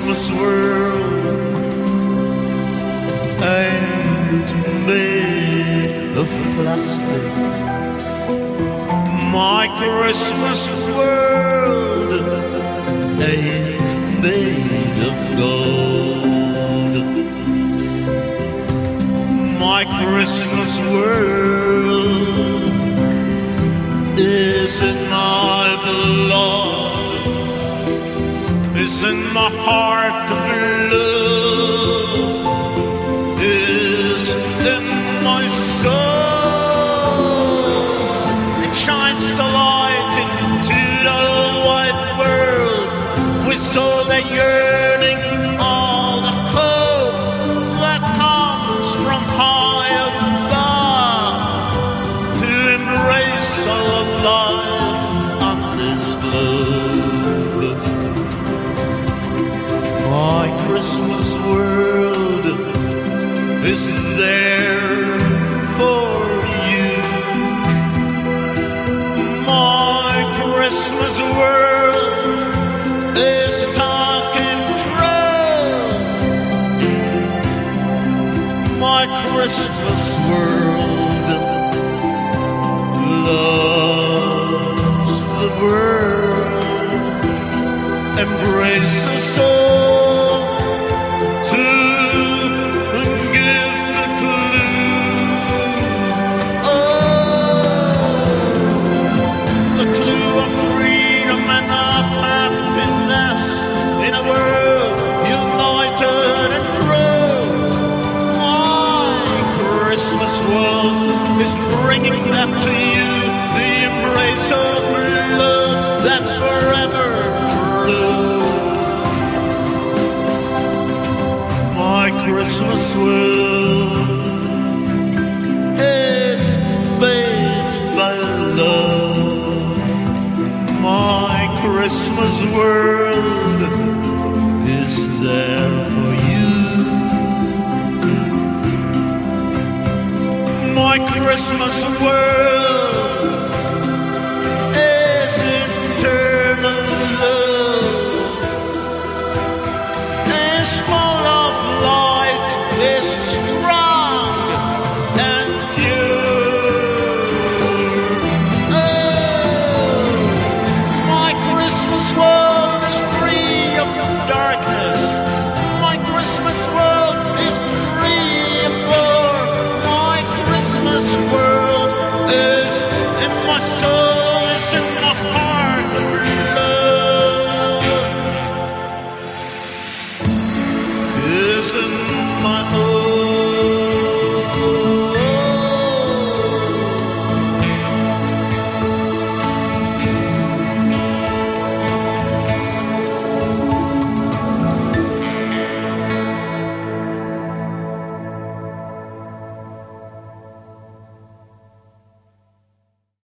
Christmas world ain't made of plastic. My Christmas world ain't made of gold. My Christmas world is in my blood, is in my heart of love, is in my soul. It shines the light into the wide world with all the yearning, all the hope that comes from high above to embrace all of life on this globe. My Christmas world is there for you. My Christmas world is talking true. My Christmas world loves the world, embraces all to give the clue. Oh, the clue of freedom and of happiness in a world united and true. My Christmas world is bringing that to you, the embrace of love that's forever true. My Christmas world is made by love. My Christmas world is there for you. My Christmas world is eternal love, is full of light, is strong and pure. Oh, my Christmas world is free of darkness. My Christmas world is free of war. My Christmas world is in my soul, is in my heart of love, is in my